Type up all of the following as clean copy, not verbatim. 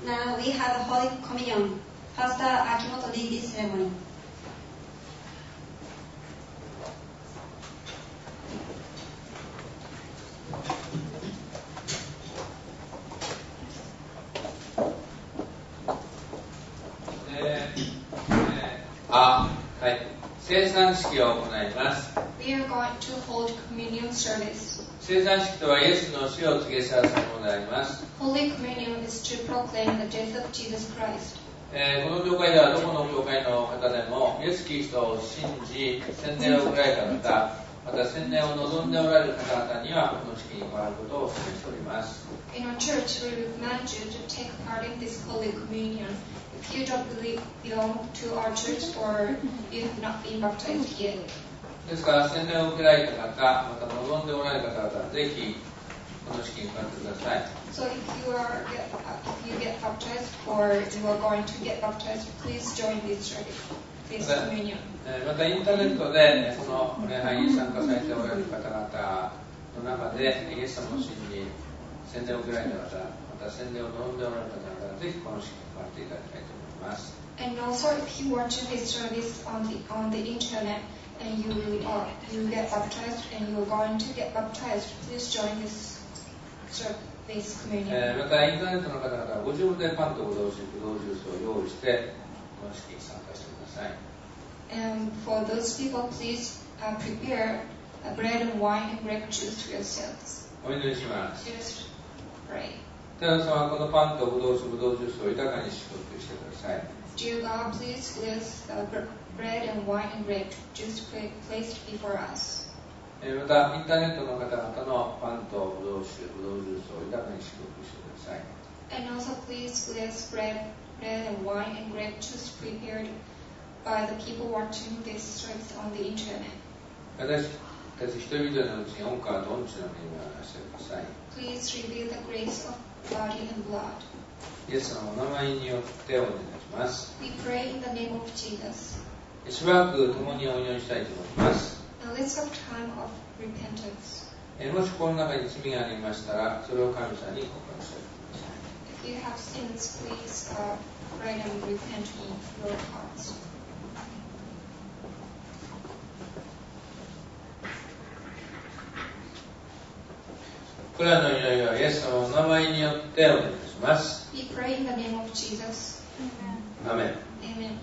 Now we have a Holy Communion. Pastor Akimoto lead this ceremony. はい。聖餐式を行います。 We are going to hold communion service. 聖餐式とはイエスの死を告げ知らせるものであります。 Holy communion is to proclaim the death of Jesus Christ. この教会ではどこの教会の方でもイエス・キリストを信じ洗礼を受けられた方、また洗礼を望んでおられる方々にはこの式に加わることを示しております。 In our church, we recommend you to take part in this Holy Communion. If you don't belong to our church or you have not been baptized yet. ですから洗礼を受けられた方、また望んでおられる方々はぜひこの式に加わってください。 So if you get baptized or you are going to get baptized, please join this communion. またインターネットでこの礼拝に参加されておられる方々の中でイエス様の真に洗礼を受けられた方、また洗礼を望んでおられる方々はぜひこの式に加わっていただきたいと思います。 And also, if you watch this service on the internet and you get baptized and you are going to get baptized, please join this communion. またインターネットの方々はご自分でパンとブドウジュースを用意してこの式に参加してください。 And for those people, please prepare bread and wine and grape juice for yourselves. お祈りします。 Just pray. 天皇様はこのパンとブドウジュースを豊かに祝福してください。 Dear God, please bless bread and wine and grape juice placed before us. またインターネットの方々のパンとブドウジュースを豊かに祝福してください。 And also please bless bread and wine and grape juice prepared by the people watching this service on the internet. 私たち一人一人のうちに恩からと恩知の恵みを表してください。 Please reveal the grace of body and blood. イエス様のお名前によってお願いします。 We pray in the name of Jesus. しばらく共にお祈りしたいと思います。 Now let's have time of repentance. もしこの中に罪がありましたら、それを神様に告白してください。 If you have sins, please pray and repent in your hearts. これらの祈りはイエス様のお名前によってお願いします。 We pray in the name of Jesus. アーメン。 Amen.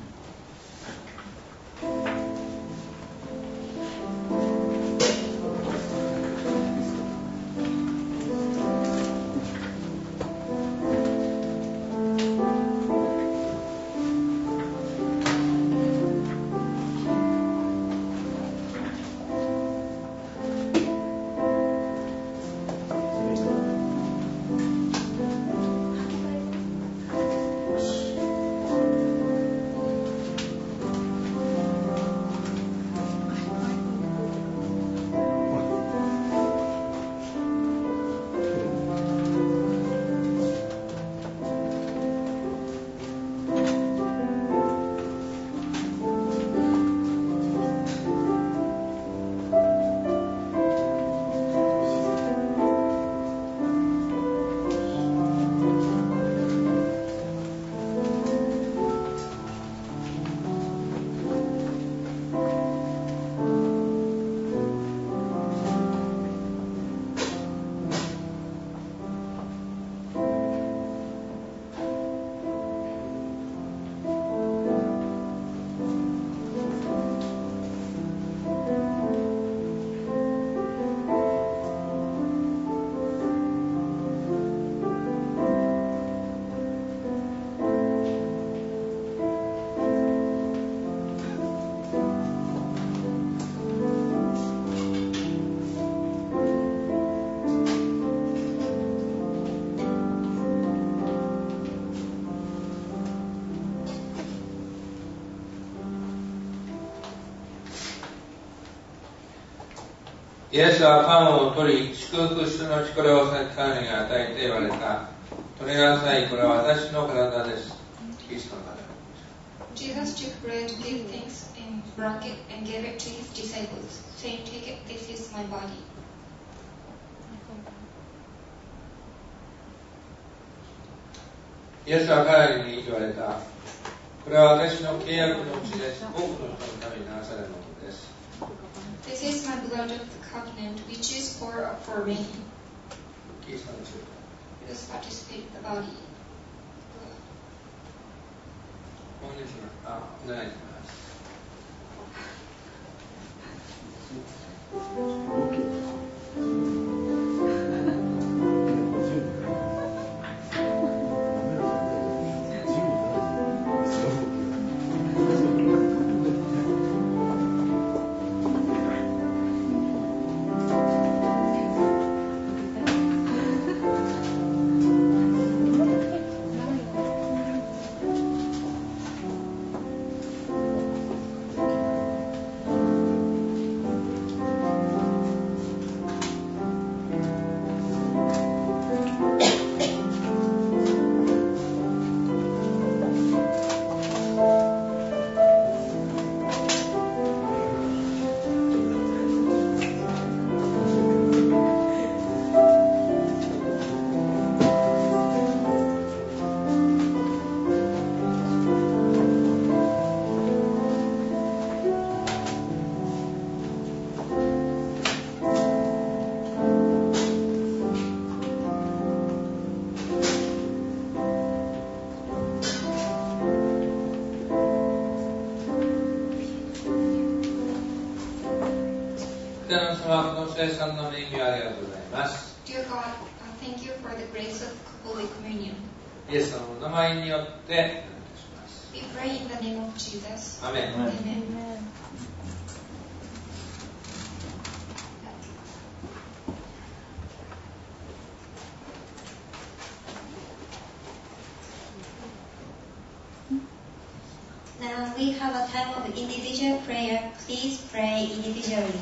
イエスはパンを取り、祝福してのちこれを彼に与えて言われた。取りなさい、これは私の体です。キリストの体。 Jesus took bread, gave thanks, and broke it, and gave it to his disciples, saying, "Take it, this is my body." 「 イエスは彼らに言われた。これは私の契約の地です。多くの人のために流されるものです。 This is my blood of the covenant, which is poured out for many. キリストの血。 Because participate the body. お願いします。お願いします。 Dear God, thank you for the grace of Holy Communion. イエス様の名前によってお願いいたします。 We pray in the name of Jesus. アメン。 Amen. Now we have a time of individual prayer. Please pray individually.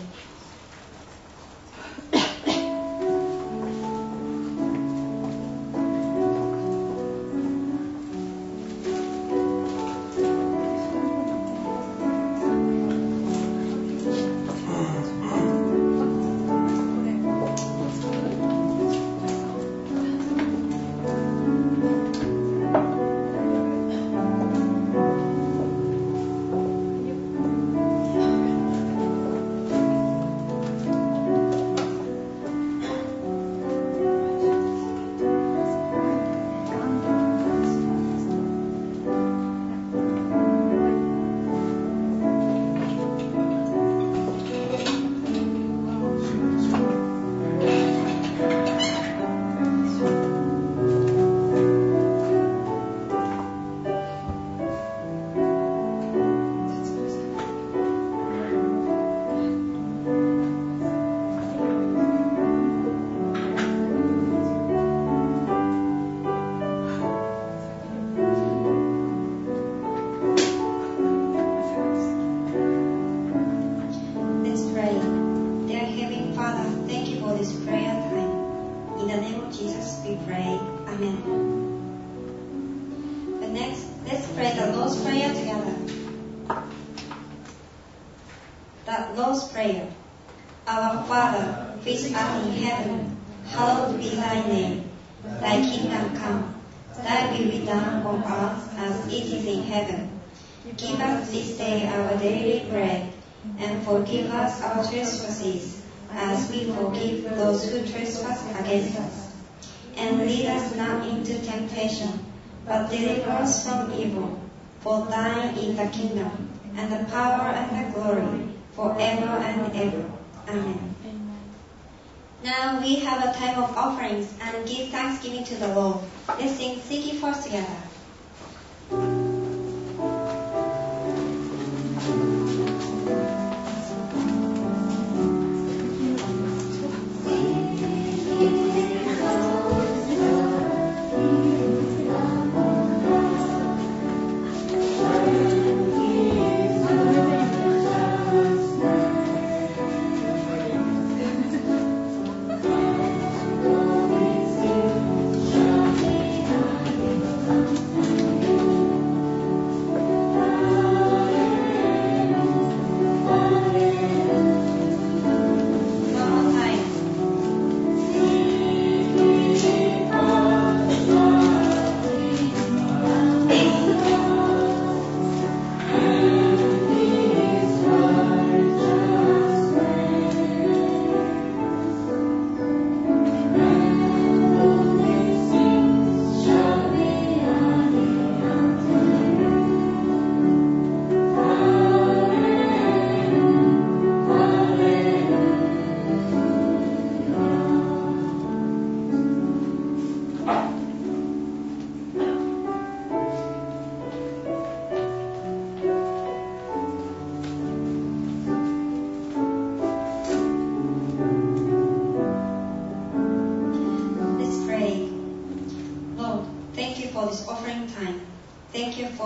Forgive us our trespasses, as we forgive those who trespass against us. And lead us not into temptation, but deliver us from evil. For thine is the kingdom, and the power, and the glory, forever and ever. Amen. Now we have a time of offerings and give thanksgiving to the Lord. Let's sing Seek Ye First together.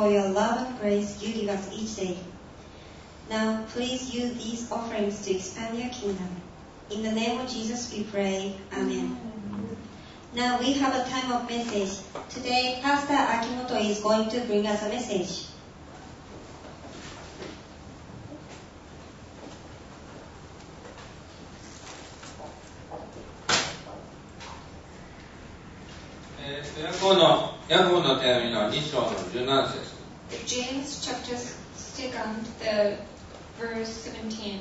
for your love and grace you give us each day. Now, please use these offerings to expand your kingdom. In the name of Jesus we pray. Amen. Now we have a time of message. Today, Pastor Akimoto is going to bring us a message. ヤコブの手紙の2章の17節。 James chapter 2, the verse 17.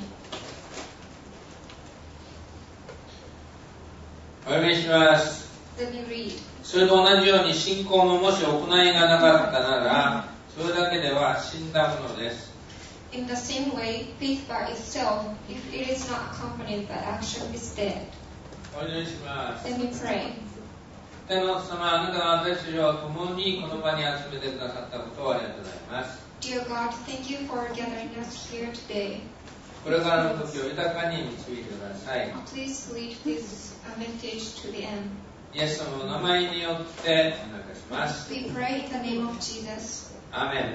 お読みします。 Let me read. それと同じように信仰ももし行いがなかったなら、それだけでは死んだものです。 In the same way, faith by itself, if it is not accompanied by action, is dead. お祈りします。 Let me pray. 天の父様、あなたが私たちを共にこの場に集めてくださったことをありがとうございます。 Dear God, thank you for gathering us here today. これからの時を豊かに導いてください。 Please lead this message to the end. イエス様の名前によってお願いいたします。 We pray in the name of Jesus. アーメン。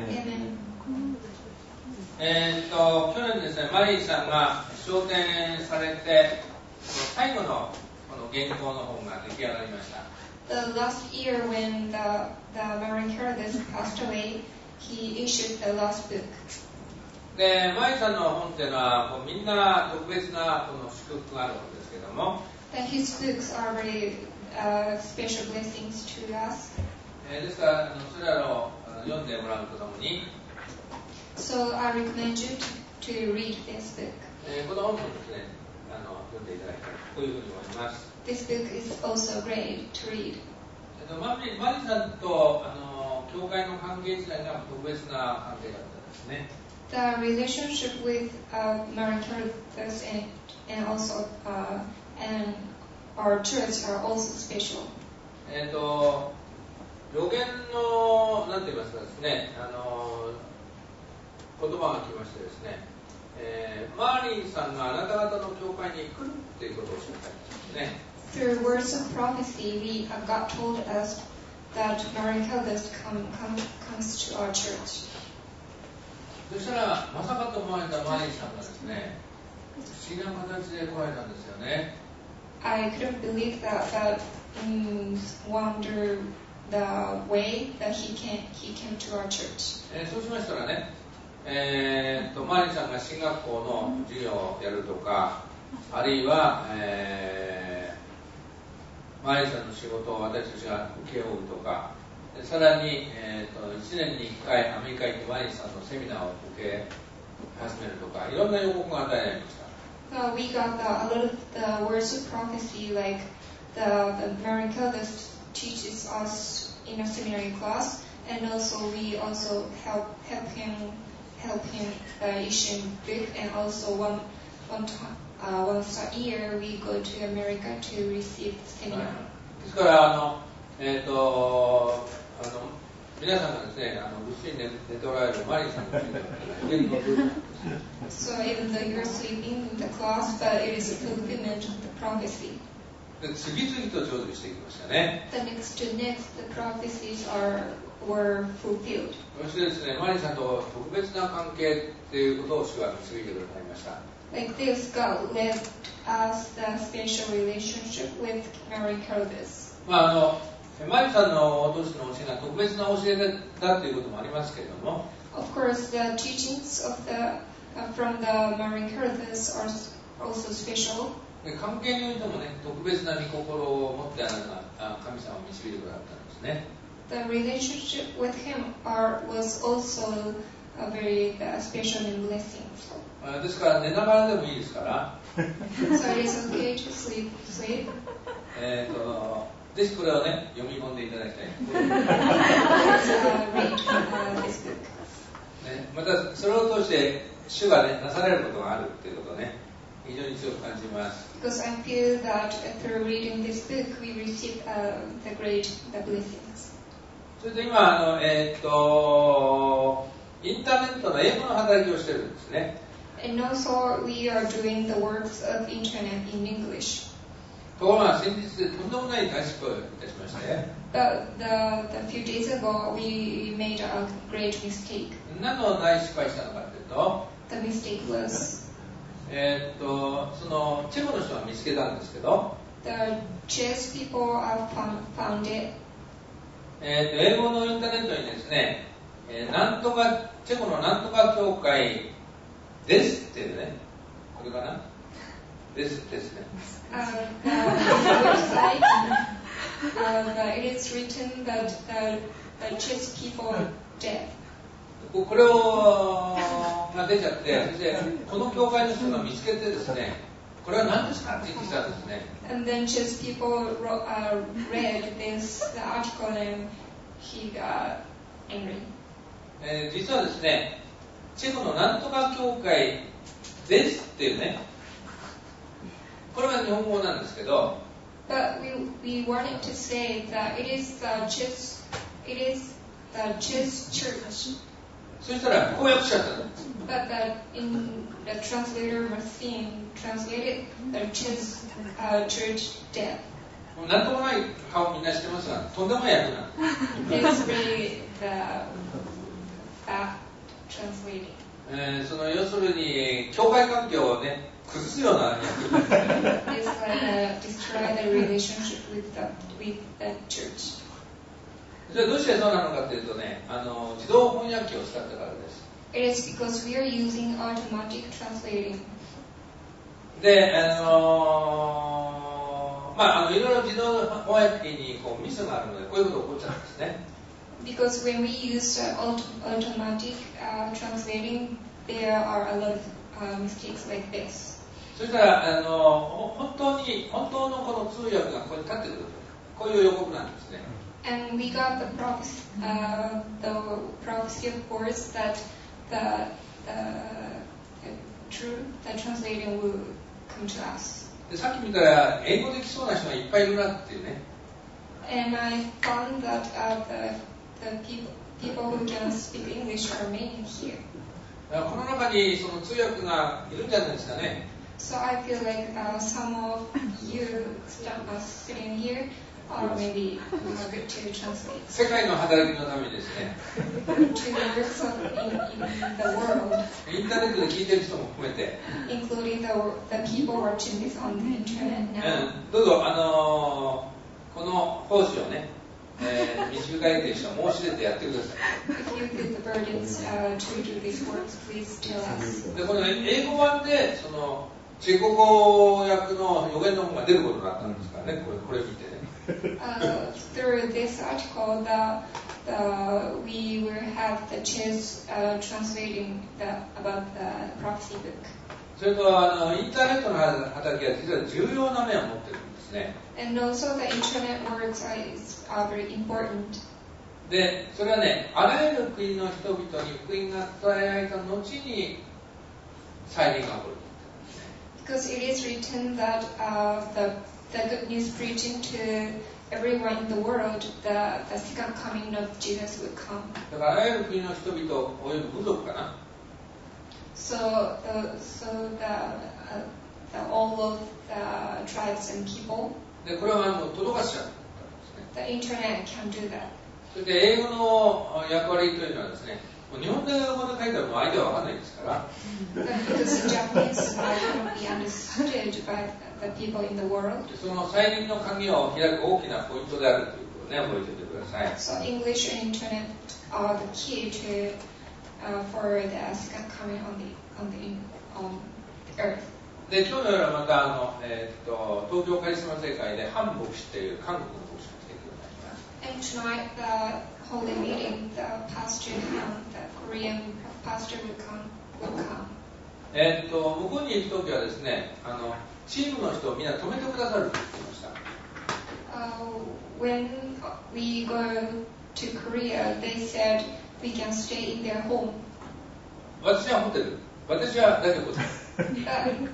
Amen. 去年ですね、マリーさんが昇天されて、最後のこの原稿の本が出来上がりました。 The last year when the Marin Curtis passed away, he issued the last book. で、マリーさんの本っていうのはみんな特別なこの祝福があるんですけども、 That his books are very special blessings to us. ですからそれらを読んでもらうとともに、 So I recommend you to read this book. この本もですね、読んでいただきたいというふうに思います。 This book is also great to read. マリーさんと教会の関係自体が特別な関係だったんですね。 The relationship with Marin Curtis and also and our church are also special. 予言のなんて言いますかですね、言葉が来ましてですね、マーリンさんがあなた方の教会に来るっていうことをおっしゃったんですね。 Through words of prophecy, God told us that Marin Curtis comes to our church. そしたらまさかと思われたマーリンさんがですね、不思議な形で来られたんですよね。 I couldn't believe that wonder the way that he came to our church. そうしましたらね、マリーさんが進学校の授業をやるとか、あるいは、マリーさんの仕事を私たちが請け負うとか、さらに、1年に1回アメリカ行ってマリーさんのセミナーを受け始めるとか、いろんな予告が与えられました。 We got a lot of the words of prophecy, like the Marin Curtis teaches us in a seminary class, and also we also help him issue book, and also once a year we go to America to receive seminar. ですから皆さんがですね、ぐっすり寝ておられるマリーさんの So even though you're sleeping in the class, but it is a fulfillment of the prophecy. で次々と成就していきましたね。 The next to next, the prophecies were fulfilled. そしてですね、マリーさんと特別な関係っていうことを主は導いてくださいました。 Like this, God led us the special relationship with Marin Curtis. マリーさんのお年の教えが特別な教えだということもありますけれども、 Of course, the teachings of from the Marin Curtis are also special. 関係においてもね、特別な御心を持ってあなたが神様を導いてくださったんですね。 The relationship with him was also a very special and blessing. ですから寝ながらでもいいですから、 So it is okay to sleep. ぜひこれをね、読み込んでいただきたい。 Read this book. またそれを通して主がね、なされることがあるっていうことをね、非常に強く感じます。 Because I feel that through reading this book, we receive the blessings. それと今インターネットの英語の働きをしてるんですね。 And also, we are doing the works of internet in English. ところが先日とんでもない大失敗をいたしまして、 But the few days ago, we made a great mistake. 何の大失敗したのかというと、 The mistake was そのチェコの人が見つけたんですけど、 the chess people have found it. 英語のインターネットにですね、なんとかチェコのなんとか協会ですっていうね、これかなですね。 The website, it is written that the chess people are dead. これをが出ちゃって、そしてこの教会の人が見つけてですね、これは何ですかって言ってきたんですね。 And then chess people read this the article and he got angry. 実はですね、チェコのなんとか協会ですっていうね、これは日本語なんですけど、 But we wanted to say that it is the chess church. そしたら翻訳しちゃったの。 But that in the translator machine translated the chess church dead. もうなんともない顔みんなしてますが、とんでもない役なんで It's really the bad translating. す。その要するに教会環境をね崩すような役。 It's like destroy the relationship with the church. それはどうしてそうなのかというとね、自動翻訳機を使ったからです。 It is because we are using automatic translating. で、いろいろ自動翻訳機にこうミスがあるので、こういうことが起こっちゃうんですね。 Because when we use automatic translating, there are a lot of mistakes like this. そしたら本当のこの通訳がここに立ってくる、こういう予告なんですね。 And we got the prophecy of course that the translating will come to us. でさっき見たら英語できそうな人がいっぱいいるなっていうね。 And I found that the people who can speak English are many here. この中にその通訳がいるんじゃないですかね。 So I feel like some of you sitting here are maybe good to translate. 世界の働きのためにですね、 To the works of in the world, インターネットで聞いてる人も含めて、 including the people watching this on the internet now. どうぞこの奉仕をね、導かれている人は申し出てやってください。 If you feel the burdens to do these works, please tell us. でこの英語版でそのチェコ語訳の予言の本が出ることになったんですからね、これ見てね。 Through this article, we will have the chess translating about the prophecy book. それとインターネットの働きは実は重要な面を持ってるんですね。 And also the internet works are very important. で、それはね、あらゆる国の人々に福音が伝えられた後に再臨が起こる。 Because it is written that the good news preaching to everyone in the world, the second coming of Jesus will come. だからあらゆる国の人々および部族かな。 So all of the tribes and people, で、これはもう届かしちゃったんですね。 the internet can do that. それで英語の役割というのはですね、もう日本語で書いたらもう相手は分かんないですから。 Because in Japanese cannot be understood by the people in the world. その再臨の鍵を開く大きなポイントであるということをね、覚えておいてください。 So English and internet are the key for the second coming on the earth. で、今日の夜はまた東京カリスマ聖会でハン牧師という韓国の牧師が来てくださいます。 And tonight, the holy meeting, the pastor, the Korean pastor will come. 向こうに行くときはですね、チームの人をみんな止めてくださると言っていました。 When we go to Korea, they said we can stay in their home. 私はホテル。私はだけホテル。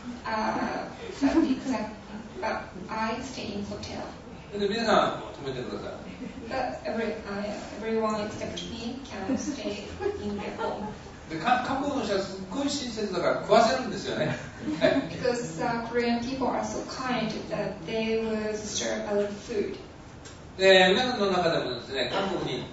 But I stay in hotel. で、皆さん止めてください。 But everyone except me can stay in their home. で、韓国の人はすっごい親切だから食わせるんですよね。 Because Korean people are so kind that they will serve a lot of food. で、皆さんの中でもですね、韓国に行って、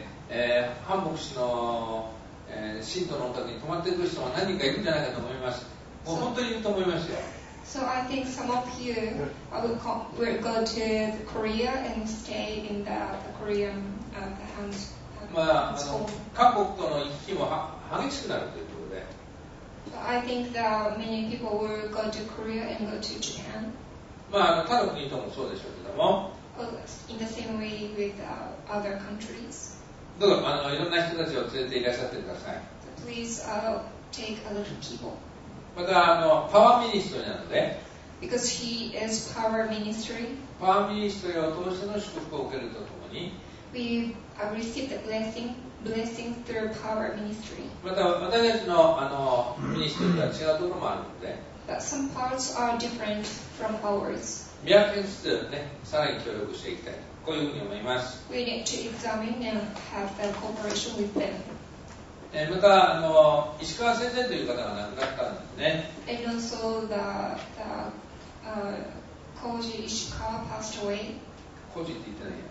ハン牧師の、信徒のお宅に泊まってくる人が何人かいるんじゃないかと思います。もう本当にいると思いますよ。 So I think some of you will go to Korea and stay in the Korean house. 韓国との行き来も激しくなるということで。 So I think that many people will go to Korea and go to Japan. 他の国ともそうでしょうけども。 In the same way with other countries. どうぞいろんな人たちを連れていらっしゃってください。 So please take a lot of people. またパワーミニストリーなので。 Because he is power ministry. パワーミニストリーを通しての祝福を受けるとともに。 We receive the blessing through power ministry. また私たちのミニストリーとは違うところもあるので。 But some parts are different from ours. 見分けつつね、さらに協力していきたい。こういうふうに思います。 We need to examine and have the cooperation with them. また石川先生という方が亡くなったんですね。 And also the Koji Ishikawa passed away. コジって言ってないよ。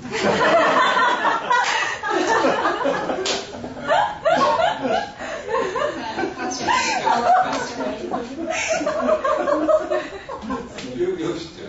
Passed away. よく知ってる。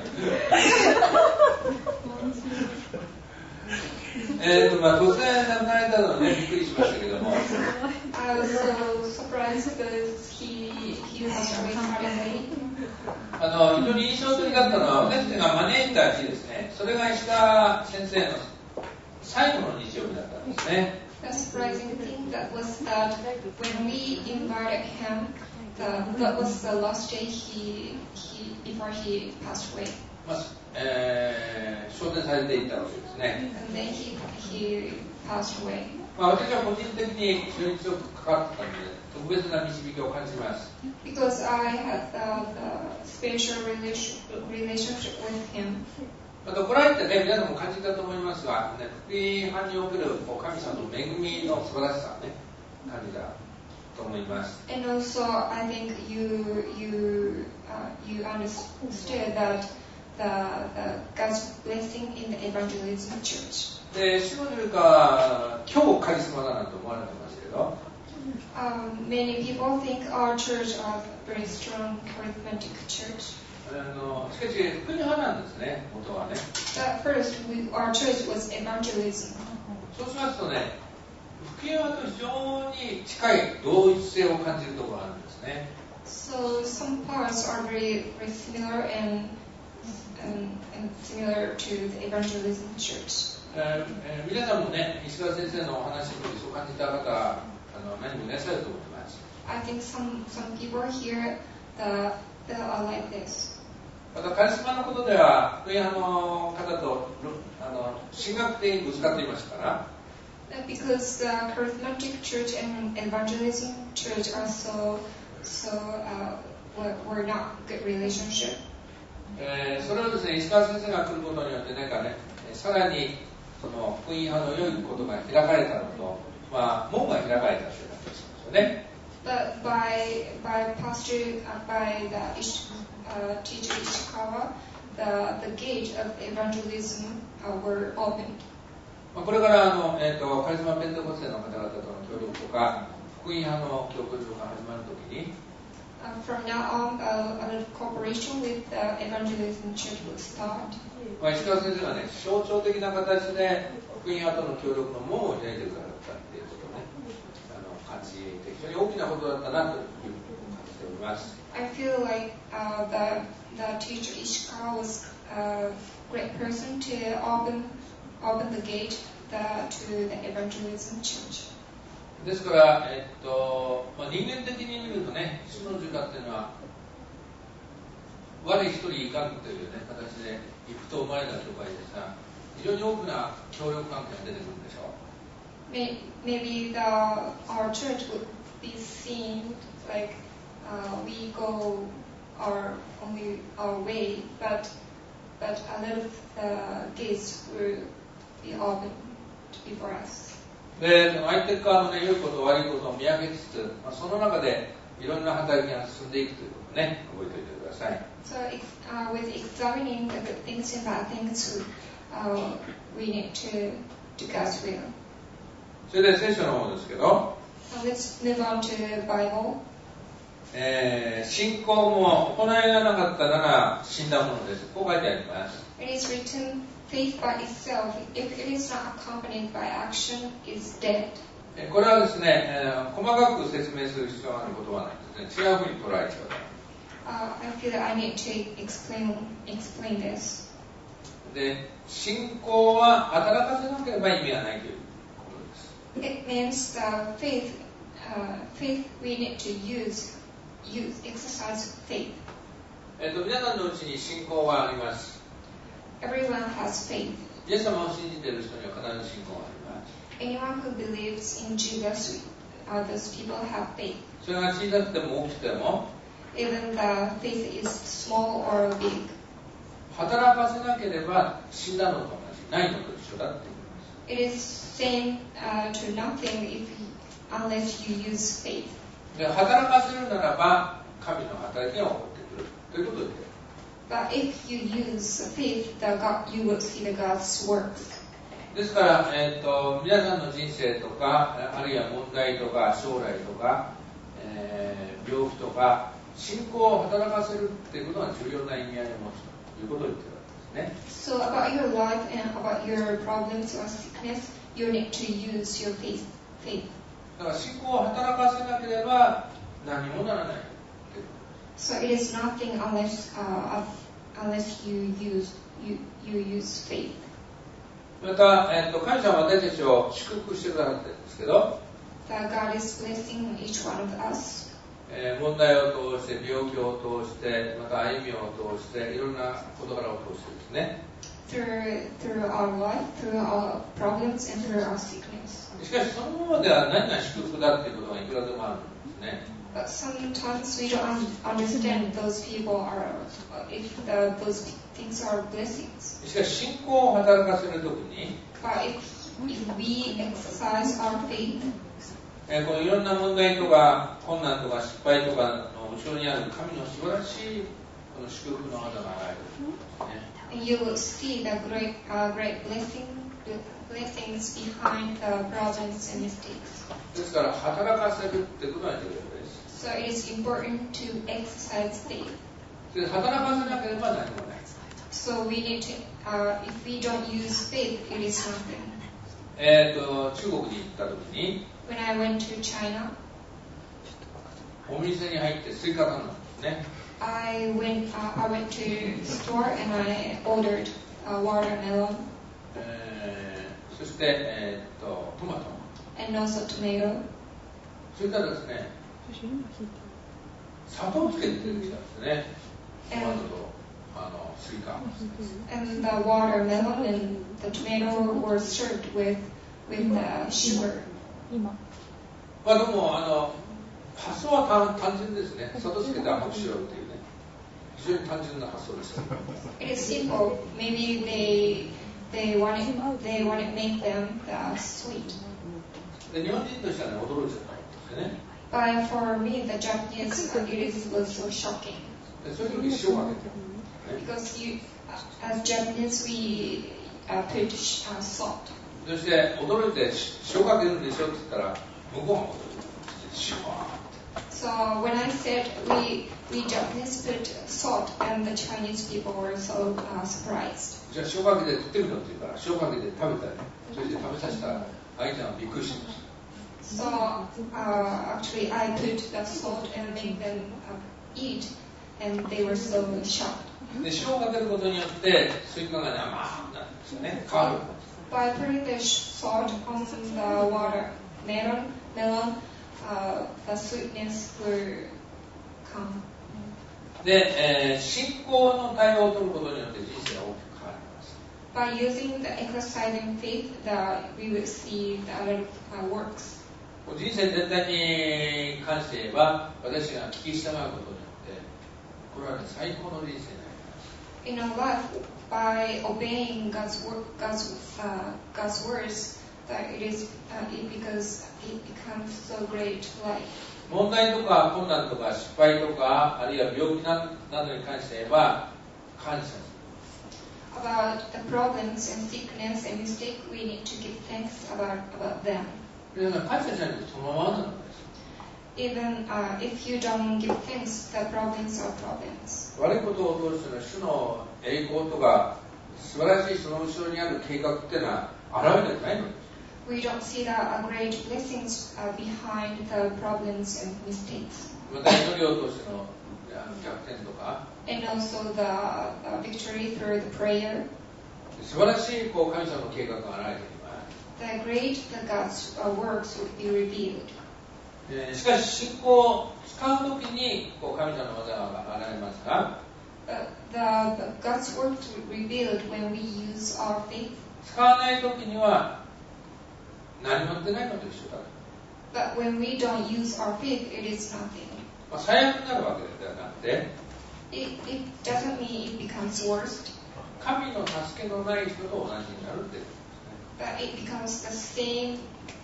突然亡くなられたので、びっくりしましたけども。 I was so surprised because he passed away suddenly. 非常に印象的だったのは、私たちが招いた日ですね。それが石川先生の最後の日曜日だったんですね。 The surprising thing that was that when we invited him, that was the last day before he passed away. 昇天されていったわけですね。 And then he passed away. 私は個人的に非常に強く関わってたので、特別な導きを感じます。 Because I had the spiritual relationship with him. また来られてね、皆さんも感じたと思いますが、ね、福音派における神様の恵みの素晴らしさをね、感じたと思います。 And also, I think you understood that the God's blessing in the evangelism church. で、主のルカ今日カリスマだなと思われてますけど。 Many people think our church is a very strong charismatic church. しかし福音派なんですね、元はね。 At first, our church was evangelism. そうしますとね、福音派と非常に近い同一性を感じるところがあるんですね。 So some parts are very similar and similar to the evangelism church. 皆さんもね、石川先生のお話の時そう感じた方、何人もいらっしゃると思います。 I think some people here that are like this. またカリスマのことでは福音派の方と神学的にぶつかっていましたから。 Because the charismatic church and evangelism church are were not good relationship. それをですね、石川先生が来ることによってなんかね、さらにその福音派の良いことが開かれたのと、門が開かれたという感じですよね。 But by the teacher Ishikawa, the gate of evangelism were opened. これからカリスマペンテコステの方々との協力とか福音派の協力が始まるときに、 from now on, a cooperation with the evangelism church will start. 石川先生がね、象徴的な形で福音派との協力の門を開いてくださったっていうことをね、感じて非常に大きなことだったなというふうに感じております。 I feel like the teacher Ishikawa was a great person to open the gate to the evangelism church. ですから、人間的に見るとね、主の十架っていうのは我一人いかんという、ね、形で行くと生まれた教会ですが、非常に多くな協力関係が出てくるんでしょう。 Maybe our church would be seen like we go only our way, but a lot of the gates will be open before us. で、相手側の、ね、良いこと悪いことを見分けつつ、その中でいろんな働きが進んでいくということをね、覚えておいてください。 So with examining the good things and bad things, we need to do God's will. それで聖書の方ですけど、 Now let's move on to the Bible. 信仰も行いがなかったなら死んだものです。こう書いてあります。 It is written, faith by itself, if it is not accompanied by action, is dead. これはですね、細かく説明する必要があることはないですね。違うふうに捉えちゃう。 I feel that I need to explain this. で、信仰は働かせなければ意味がないということです。 It means the faith we need to exercise faith. 皆さんのうちに信仰はあります。 Everyone has faith. イエス様を信じている人には必ず信仰があります。 Anyone who believes in Jesus, those people have faith. それが小さくても大きくても、 Even the faith is small or big. 働かせなければ死んだのと同じ、ないのと一緒だって言います。 It is same to nothing unless you use faith. で、働かせるならば神の働きが起こってくるということを言っている。 But if you use faith, you will see the God's works. ですから、皆さんの人生とか、あるいは問題とか将来とか、病気とか信仰を働かせるっていうことが重要な意味合いを持つということを言っているわけですね。 So about your life and about your problems or sickness, you need to use your faith. だから信仰を働かせなければ何もならない。 So it is nothing unless you use faith. また、神様は私たちを祝福してくださってるんですけど、 That God is blessing each one of us. 問題を通して、病気を通して、また歩みを通して、いろんな事柄を通してですね。 Through our life, through our problems, and through our sickness. しかしそのままでは何が祝福だっていうことがいくらでもあるんですね。 But sometimes we don't understand those people if those things are blessings. しかし信仰を働かせるときに、 But if we exercise our faith, このいろんな問題とか困難とか失敗とかの後ろにある神の素晴らしいこの祝福の技があるんですね。 and you will see the great blessings behind the problems and mistakes. ですから働かせるってことが重要です。 So it is important to exercise faith. で、働かせなければ何もない。 So we need to, if we don't use faith, it is nothing. 中国に行った時に When I went to China, お店に入ってスイカ頼んだんですね。 I went to store and I ordered watermelon そして、トマト and also tomato. それからですね、砂糖つけて出てきたんですね。トマトとスイカ。 And the watermelon and the tomato were served with the sugar. まあでも発想は単純ですね。砂糖つけて甘くしようっていうね。非常に単純な発想です。 It is simple. Maybe they want to make them sweet. で、日本人としてはね、驚いちゃったんですよね。 But for me, the Japanese, was so shocking. で、そういう時塩かけて。 Because as Japanese, we put salt. そして驚いて塩かけるんでしょって言ったら向こうが驚いて塩は。 So when I said we Japanese put salt, and the Chinese people were so surprised. じゃあ塩かけて食ってみろって言うから塩かけて食べたり、そして食べさせたら相手はびっくりしてました。 So actually, I put the salt and made them eat, and they were so shocked. で、塩をかけることによってスイカがね、甘くなるんですよね。変わる。 By putting the salt on the watermelon, the sweetness will come. で、信仰の対応を取ることによって人生が大きく変わります。 By using the exercising faith, we will see the other works. 人生全体に関して言えば、私が聞き従うことによって、これはね、最高の人生になります。 In our life, by obeying God's words, that because it becomes so great life. 問題とか困難とか失敗とか、あるいは病気などに関して言えば、感謝する。 about the problems and sickness and mistake, we need to give thanks about them. 皆さん感謝しないとそのままなのです。 Even if you don't give thanks, the problems are problems. 悪いことを通しての主の栄光とか素晴らしいその後ろにある計画っていうのは現れてないのです。 We don't see the great blessings behind the problems and mistakes. また祈りを通しての逆転とか And also the victory through the prayer. 素晴らしい神様の計画が現れています。 The God's works would be revealed. しかし信仰を使うときに神様の技が現れますが、 the God's work revealed when we use our faith. 使わないときには何もやってないのと一緒だ。 But when we don't use our faith, it is nothing. 最悪になるわけではなくて、 It doesn't mean it becomes worst. 神の助けのない人と同じになるっていうことですね。 But it becomes the same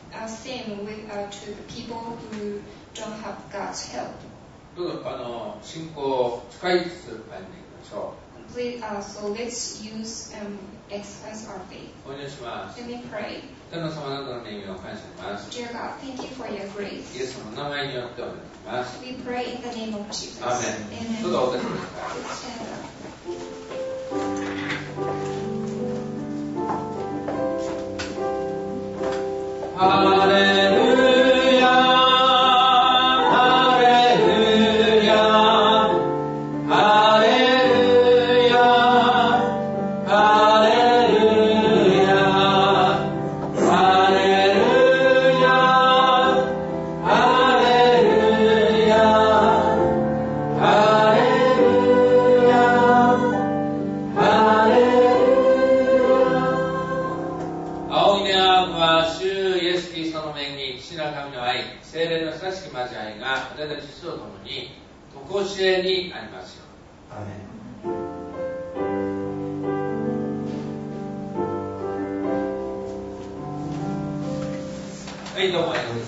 to the people who don't have God's help. どうぞ信仰を使いつつ歩んでいきましょう。 So let's use exercise our faith. お願いします。 Let me pray. 天の様、あなたの恵みを感謝します。 Dear God, thank you for your イエ grace. スの名前によってお願いします。 We pray in the name of Jesus. アーメン。どうぞお立ちください。 Let's stand up. ハレルヤ、ハレルヤ、ハレルヤ、ハレルヤ、ハレルヤ、ハレルヤ、ハレルヤ、ハレルヤ。青い願うは主イエス・キリストの恵み、父なる神の愛、聖霊の親しき交わりが私たちと共に常しえにありますように。アーメン。はい、どうもありがとうございます。